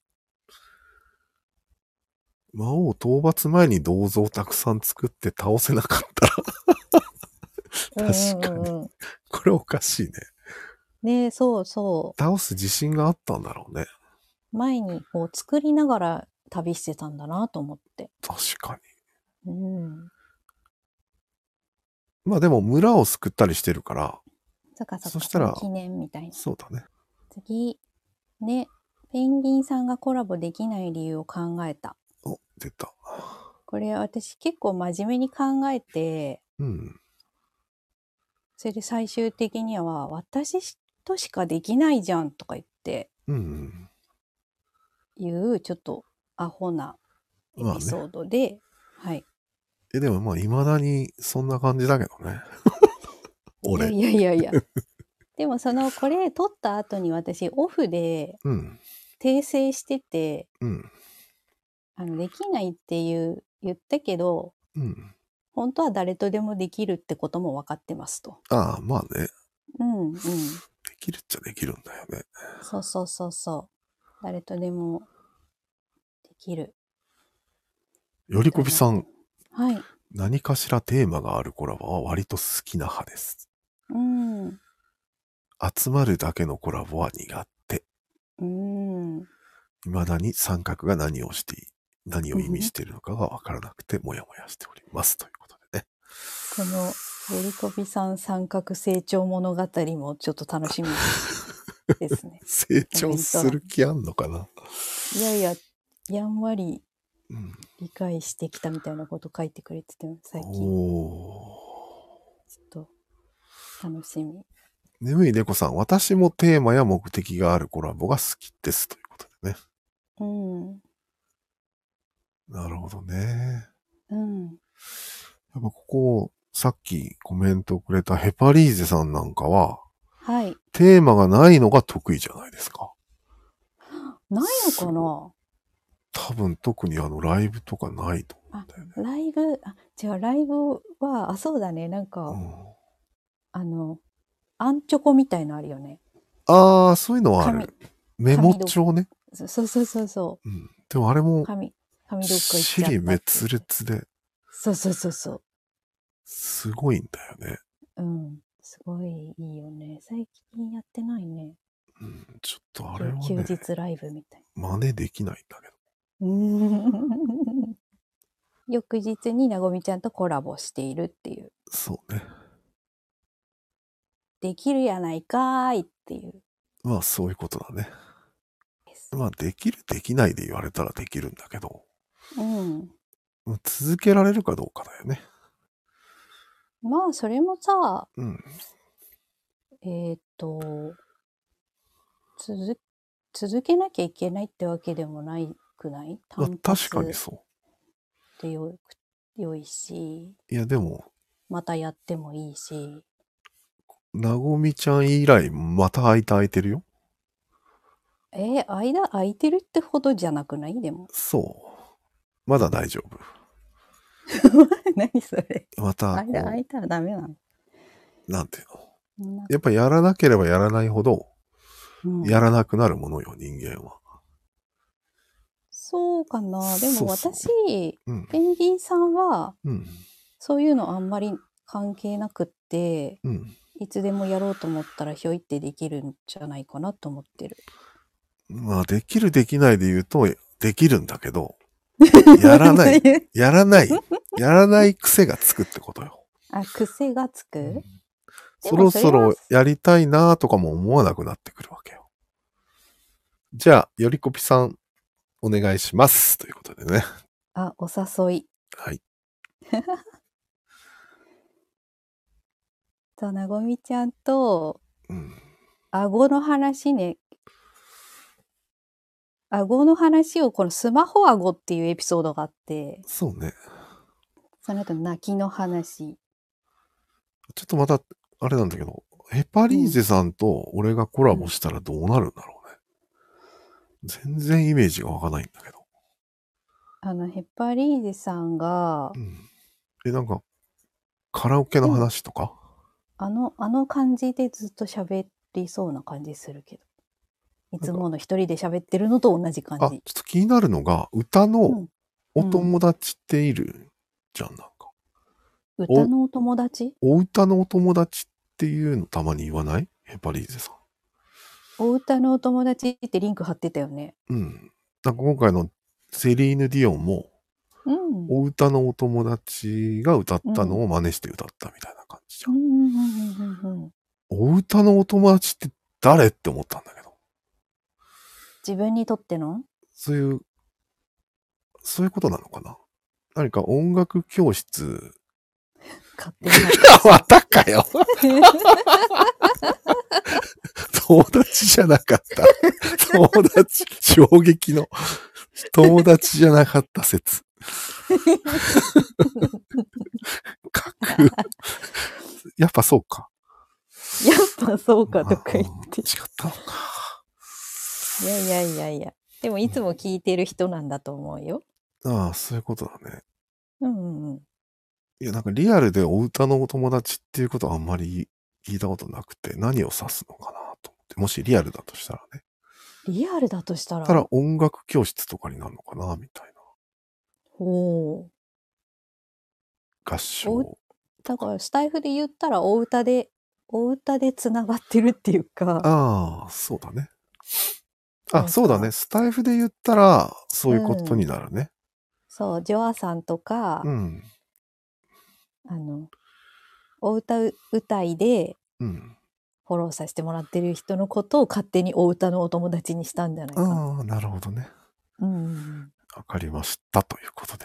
魔王討伐前に銅像をたくさん作って倒せなかったら確かに。これおかしいね。 ね、そうそう。 倒す自信があったんだろうね。 前にこう作りながら旅してたんだなと思って。 確かに。うん。 まあでも村を救ったりしてるから。 そっかそっか。 そしたら記念みたいな。 そうだね。 次。ね。ペンギンさんがコラボできない理由を考えた。 お、出た。 これ私結構真面目に考えて、 うん。 それで最終的には私としかできないじゃんとか言って、いうちょっとアホなエピソードで、ね、はい。 でもまあ未だにそんな感じだけどね。俺。 いや。でもこれ撮った後に私オフで訂正してて、できないって言ったけど、本当は誰とでもできるってことも分かってますと。 ああ、まあね。 できるっちゃできるんだよね。 そう。誰とでもできる。 よりこびさん。 はい。 何かしらテーマがあるコラボは割と好きな派です。集まるだけのコラボは苦手。未だに三角が何を意味しているのかがわからなくて、もやもやしております。ということでね。この、よりこびさん三角成長物語もちょっと楽しみですね。 成長する気あんのかな？ いや、やんわり理解してきたみたいなこと書いてくれてて、最近。ちょっと楽しみ。 眠い猫さん、私もテーマや目的があるコラボが好きです。ということでね。なるほどね。やっぱここ、さっきコメントくれたヘパリーゼさんなんかは、 はい。 テーマがないのが得意じゃないですか。 ないのかな？ 多分特にライブとかないと思うんだよね。 ライブ、ライブは、そうだね、なんか、アンチョコみたいのあるよね。 ああ、そういうのはある。メモ帳ね。 そう。 でもあれも、 紙どっか行っちゃった。 尻滅裂で。 そう。 すごいんだよね。 すごいいいよね。最近やってないね。 ちょっとあれはね。 休日ライブみたいな。真似できないんだけど。 翌日になごみちゃんとコラボしているっていう。 そうね。 できるやないかーいっていう。 まあそういうことだね。まあできるできないで言われたらできるんだけど。続けられるかどうかだよね。 まあそれもさ、続けなきゃいけないってわけでもないくない？ 確かにそう。 でよいし。 いやでも。 またやってもいいし。 なごみちゃん以来、また空いてるよ。 間空いてるってほどじゃなくない？でも。 そう。まだ大丈夫。 何それ。 また。 間空いたらダメなの？ なんていうの？やっぱやらなければやらないほど、やらなくなるものよ、人間は。そうかな。でも私、ペンギンさんは、 そういうのあんまり関係なくって、いつでもやろうと思ったらひょいってできるんじゃないかなと思ってる。 まあ、できるできないで言うと、できるんだけど、やらない、やらない癖がつくってことよ。 あ、癖がつく？ そろそろやりたいなとかも思わなくなってくるわけよ。じゃあ、よりこぴさん、お願いします。ということでね。 あ、お誘い。 はい。 なごみちゃんと、顎の話ね。顎の話をこのスマホ顎っていうエピソードがあって。 そうね。 その後泣きの話。 ちょっとまた、あれなんだけど、ヘパリーゼさんと俺がコラボしたらどうなるんだろうね。全然イメージが湧かないんだけど。 ヘパリーゼさんが、 なんか、カラオケの話とかあの感じでずっと喋りそうな感じするけど。いつもの一人で喋ってるのと同じ感じ。 ちょっと気になるのが、歌のお友達っているじゃん、なんか。 歌のお友達？ お歌のお友達っていうのたまに言わない？ヘパリーゼさん。 お歌のお友達ってリンク貼ってたよね。 なんか今回のセリーヌ・ディオンも、お歌のお友達が歌ったのを真似して歌ったみたいな感じじゃん。お歌のお友達って誰って思ったんだけど。 自分にとっての？ そういうことなのかな？何か音楽教室。 勝手に。 またかよ。友達じゃなかった。友達、衝撃の。友達じゃなかった説。やっぱそうか。 やっぱそうかとか言って。 違ったのか。 いや。でもいつも聞いてる人なんだと思うよ。 ああ、そういうことだね。 いや、なんかリアルでお歌のお友達っていうことはあんまり聞いたことなくて、何を指すのかなと思って。もしリアルだとしたらね。 リアルだとしたら？ ただ音楽教室とかになるのかなみたいな。 ほう。 合唱。 だからスタイフで言ったらお歌で繋がってるっていうか。 ああ、そうだね。そうだね。スタイフで言ったら、そういうことになるね。 そう、ジョアさんとか、お歌歌いで、フォローさせてもらってる人のことを勝手にお歌のお友達にしたんじゃないかな。 ああ、なるほどね。わかりましたということで。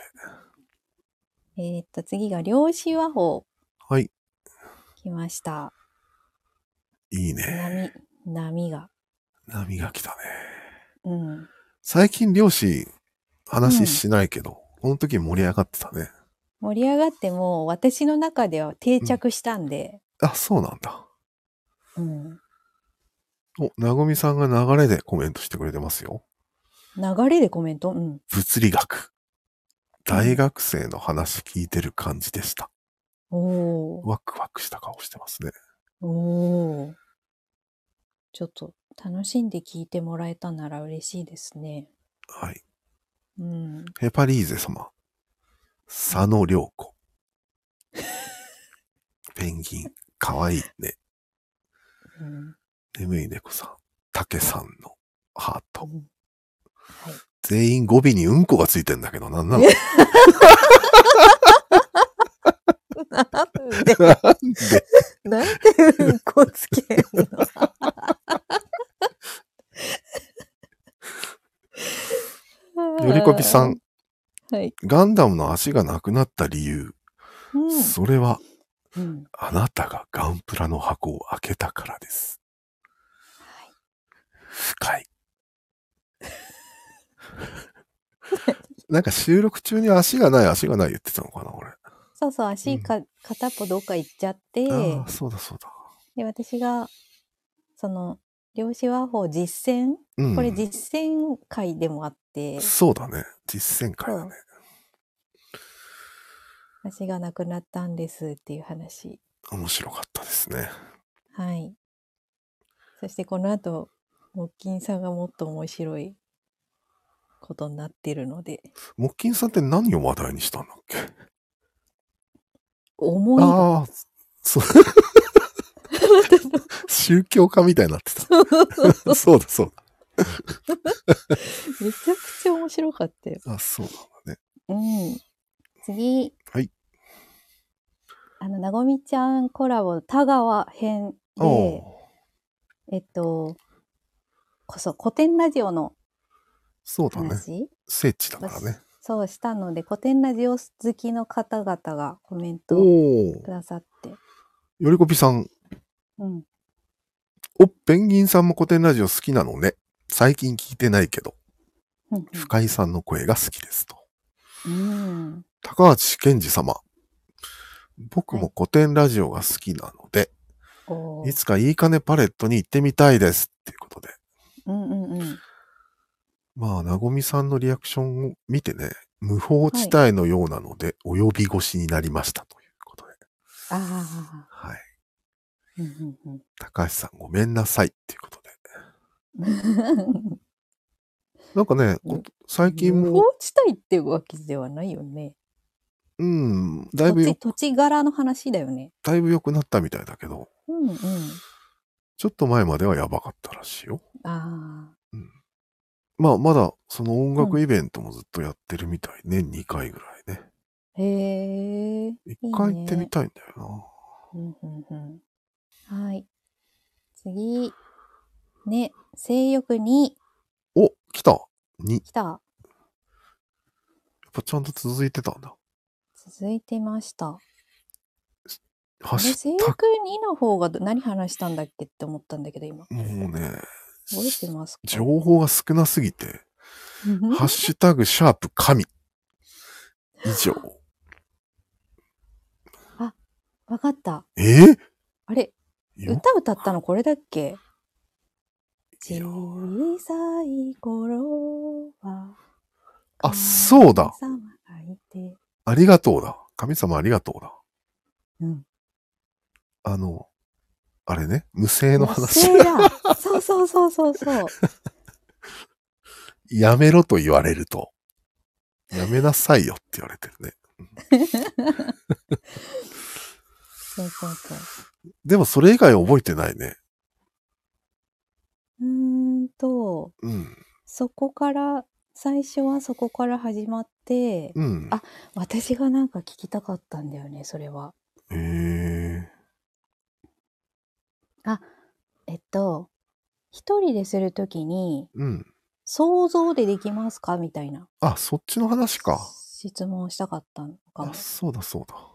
次が量子和法。 はい。 来ました。 いいね。 波が来たね。最近量子話しないけど、この時盛り上がってたね。 盛り上がっても、私の中では定着したんで。 そうなんだ。なごみさんが流れでコメントしてくれてますよ。 流れでコメント？ 物理学。大学生の話聞いてる感じでした。ワクワクした顔してますね。 ちょっと楽しんで聞いてもらえたなら嬉しいですね。 はい。ヘパリーゼ様。佐野良子。ペンギン。かわいいね。眠い猫さん。竹さんのハート。全員語尾にうんこがついてんだけど、なんなの？ なんでうんこつけんの？ よりこぴさん。ガンダムの足がなくなった理由。それは、あなたがガンプラの箱を開けたからです。深い。なんか収録中に足がない言ってたのかな、俺。 そう、足片っぽどっか行っちゃって。 そうだ。 で、私が、量子和法実践、これ実践会でもあって。 そうだね。実践会だね。 足がなくなったんですっていう話。 面白かったですね。 はい。そしてこの後、モッキンさんがもっと面白いことになってるので。 モッキンさんって何を話題にしたんだっけ？ 思いが。 ああ、そう。宗教家みたいになってた。そうだ、そうだ。 めちゃくちゃ面白かったよ。 あ、そうなんだね。 うん。次。 はい。 なごみちゃんコラボ、田川編で、古典ラジオのそうだね。聖地だからね。 そうしたので、古典ラジオ好きの方々がコメントくださって。 よりこぴさん。 うん。 ペンギンさんも古典ラジオ好きなのね。最近聞いてないけど。深井さんの声が好きですと。高橋健二様。僕も古典ラジオが好きなので、いつかいいかねパレットに行ってみたいですっていうことで。まあ、なごみさんのリアクションを見てね、無法地帯のようなので、お呼び越しになりましたということで。はい。高橋さんごめんなさいっていうことで。なんかね、最近も。 無法地帯っていうわけではないよね。 うん、だいぶ土地柄の話だよね。 だいぶ良くなったみたいだけど。ちょっと前まではやばかったらしいよ。まあ、まだ、その音楽イベントもずっとやってるみたい。年2回ぐらいね。 へえ。 1回行ってみたいんだよな。はい。次。ね、性欲に。 来た。2。 来た。 やっぱちゃんと続いてたんだ。 続いてました。あれ、性欲2の方が何話したんだっけって思ったんだけど、今。 もうね、 覚えてますか？ 情報が少なすぎて、ハッシュタグシャープ神。以上。 あ、わかった。あれ、歌ったのこれだっけ？小さい頃は。 あ、そうだ。ありがとうだ。神様ありがとうだ。 うん。 あれね、無声の話。 無声だ。そうそうそうそうそう。 やめろと言われると、やめなさいよって言われてるね。 そうそうそう。 でもそれ以外覚えてないね。 そこから、最初はそこから始まって、私がなんか聞きたかったんだよね、それは。一人でするときに、想像でできますかみたいな。 そっちの話か。 質問したかったのかも。 そうだそうだ。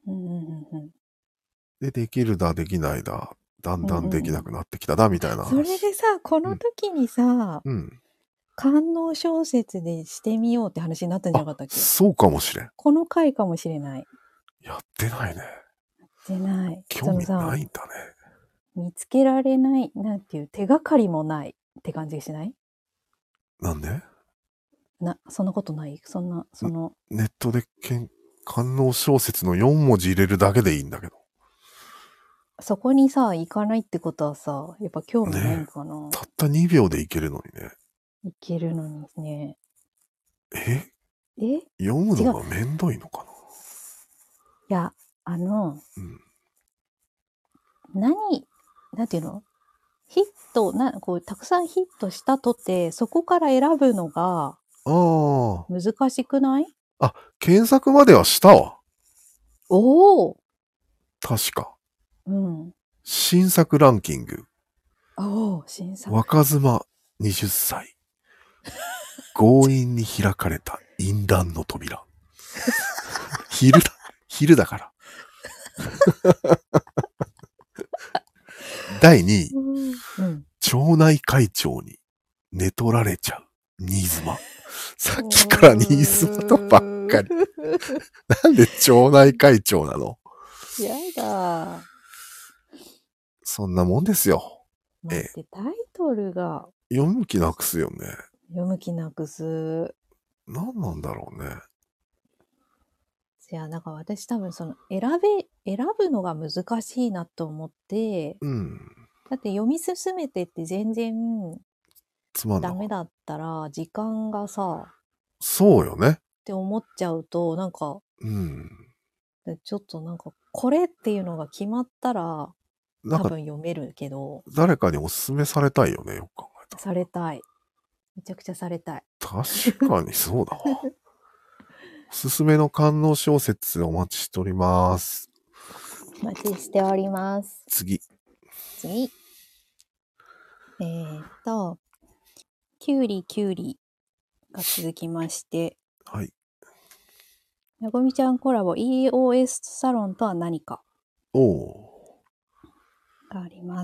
で、できるだ、できないだ、だんだんできなくなってきただ、みたいな話。 それでさ、この時にさ、官能小説でしてみようって話になったんじゃなかったっけ？ そうかもしれん。 この回かもしれない。 やってないね。 やってない。 興味ないんだね。 見つけられない、なんていう手がかりもないって感じしない？ なんで？ そんなことない？ ネットで官能小説の4文字入れるだけでいいんだけど。 そこにさ、行かないってことはさ、やっぱ興味ないんかな。 たった2秒でいけるのにね。 いけるのにね。 読むのがめんどいのかな。 いや、なんていうの？ヒット、たくさんヒットしたとて、そこから選ぶのが、難しくない？ 検索まではしたわ。確か。新作ランキング。 新作。 若妻20歳。強引に開かれた淫乱の扉。昼だから。第2位。町内会長に寝取られちゃう新妻。さっきから新妻とばっかり。なんで町内会長なの？ やだ。 そんなもんですよ。 待って、タイトルが。 読む気なくすよね。 読む気なくす。 何なんだろうね。 いや、だから私多分選ぶのが難しいなと思って、だって読み進めてって全然ダメだったら時間がさ、 そうよね。 って思っちゃうと、なんか、 でちょっとなんか、これっていうのが決まったら、多分読めるけど。 誰かにおすすめされたいよね、よく考えたら。 されたい。めちゃくちゃされたい。 確かにそうだわ。おすすめの官能小説お待ちしております。 お待ちしております。 次。 キュウリが続きまして。 はい。 なごみちゃんコラボ EOS サロンとは何か。があります。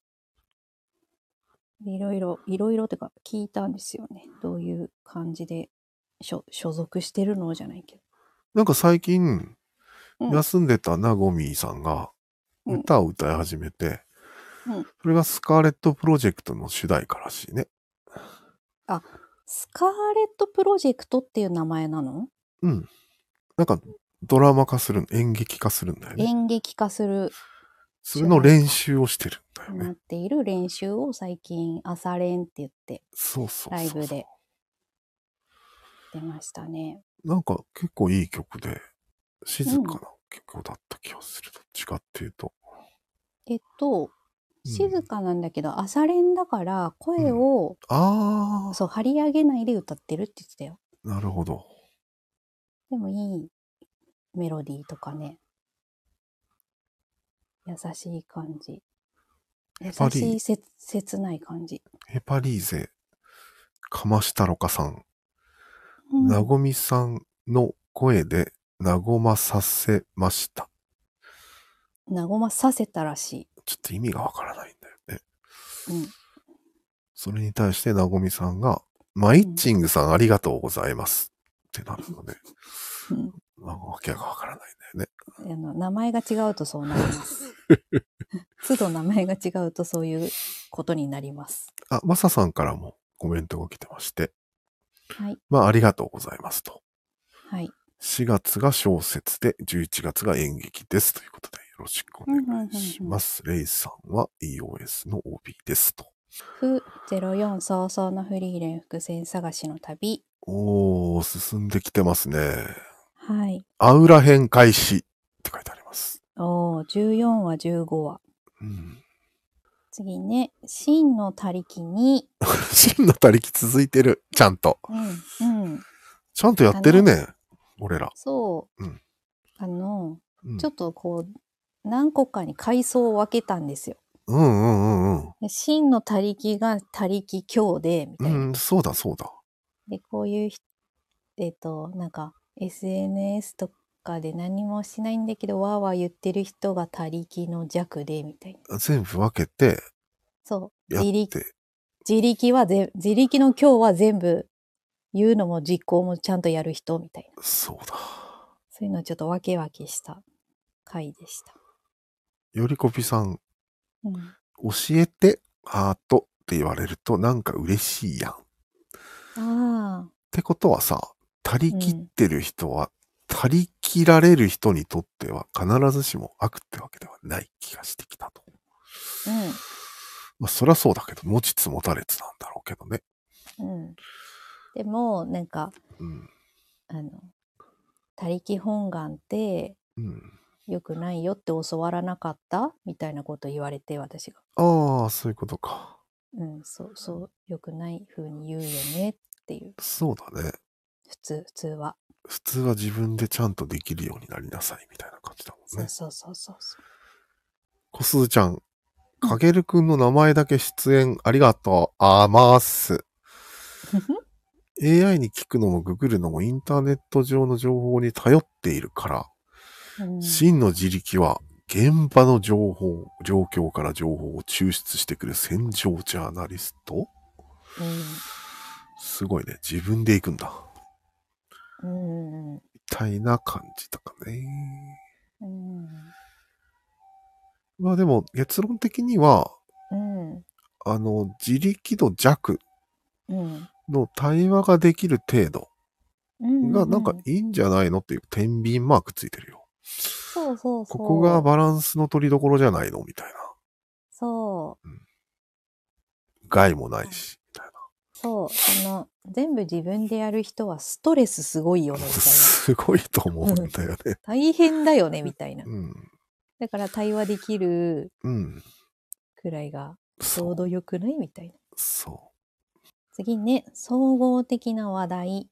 いろいろってか聞いたんですよね。どういう感じで所属してるのじゃないけど。 なんか最近、休んでたなごみーさんが歌を歌い始めて、それがスカーレットプロジェクトの主題歌らしいね。 あ、スカーレットプロジェクトっていう名前なの？ うん。なんかドラマ化する、演劇化するんだよね。 演劇化する。 それの練習をしてるんだよね。 なっている練習を最近朝練って言って、ライブで出ましたね。 なんか結構いい曲で、静かな曲だった気がする。どっちかっていうと。 静かなんだけど、朝練だから声を、そう、張り上げないで歌ってるって言ってたよ。 なるほど。 でもいいメロディーとかね。優しい感じ。優しい切ない感じ。 ヘパリーゼ、かましたろかさん。なごみさんの声で和まさせました。 和まさせたらしい。 ちょっと意味がわからないんだよね。それに対してなごみさんが、マイッチングさんありがとうございますってなるので、なんかわけがわからないんだよね。名前が違うとそうなります。都度名前が違うとそういうことになります。 マサさんからもコメントが来てまして、 はい。 ありがとうございますと。 はい。 4月が小説で、11月が演劇ですということでよろしくお願いします。レイさんは EOS の OB ですと。 04早々のフリーレン伏線探しの旅。 進んできてますね。 はい。 アウラ編開始って書いてあります。 14話、15話。次ね、真の他力に。 真の他力続いてる。ちゃんと。ちゃんとやってるね。俺ら。 そう。ちょっとこう、何個かに階層を分けたんですよ。真の他力が他力教で、みたいな。 そうだ。 で、こういう、なんか、SNS とかで何もしないんだけど、わーわー言ってる人が他力の弱で、みたいな。 全部分けて、 そう。自力の教は全部言うのも実行もちゃんとやる人、みたいな。 そうだ。 そういうのをちょっと分け分けした回でした。 よりこぴさん、教えてハートって言われるとなんか嬉しいやん。ってことはさ、足りきってる人は、足りきられる人にとっては必ずしも悪ってわけではない気がしてきたと。そりゃそうだけど、持ちつ持たれつなんだろうけどね。 でも、なんか、他力本願って、良くないよって教わらなかったみたいなこと言われて、私が。 そういうことか。 そう、良くない風に言うよねっていう。 そうだね。 普通は。 普通は自分でちゃんとできるようになりなさいみたいな感じだもんね。 そう。 小鈴ちゃん、かげるくんの名前だけ出演ありがとう。ます。AI に聞くのもググるのもインターネット上の情報に頼っているから、真の自力は現場の状況から情報を抽出してくる戦場ジャーナリスト、すごいね。自分で行くんだ。みたいな感じだかね。でも結論的には、自力度弱の対話ができる程度がなんかいいんじゃないのっていう天秤マークついてるよ。 そう。 ここがバランスの取りどころじゃないのみたいな。 そう。 害もないし、みたいな。 そう。 全部自分でやる人はストレスすごいよね、みたいな。 すごいと思うんだよね。 大変だよね、みたいな。 うん。 だから対話できるうん。 くらいがちょうどよくないみたいな。 そう。 次ね、総合的な話題。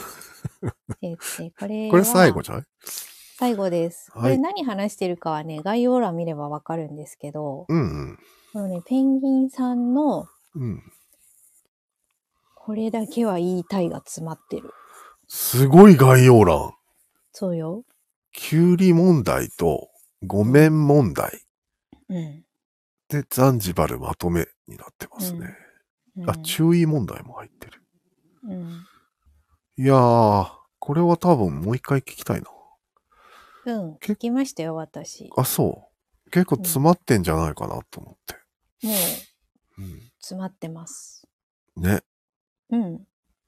これ最後じゃない？ 最後です。 はい、 これ何話してるかはね、概要欄見ればわかるんですけど、 うんうん。 このね、ペンギンさんの、 うん。 これだけは言いたいが詰まってる。 すごい概要欄。 そうよ。 キュウリ問題とごめん問題。 うん。 で、ザンジバルまとめになってますね。 うん、 注意問題も入ってる。 うん。 いやー、これは多分もう一回聞きたいな。 うん。聞きましたよ、私。 そう。結構詰まってんじゃないかなと思って。 もう、詰まってます。 ね。 うん。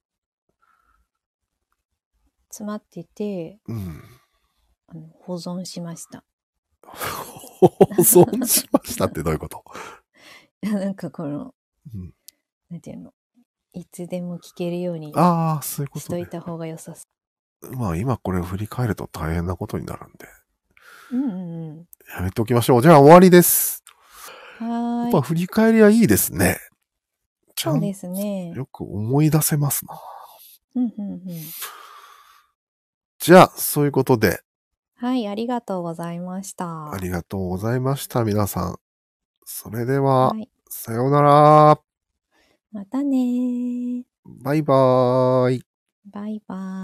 詰まってて、保存しました。 保存しましたってどういうこと？ なんかこの、なんていうの、いつでも聞けるようにしといた方が良さそう。 まあ今これを振り返ると大変なことになるんで。 うん。 やめておきましょう。じゃあ終わりです。 やっぱ振り返りはいいですね。 そうですね。 よく思い出せますな。 うん。 じゃあ、そういうことで。 はい、ありがとうございました。 ありがとうございました、皆さん。それでは、さようなら。 またねー。 バイバーイ。 バイバーイ。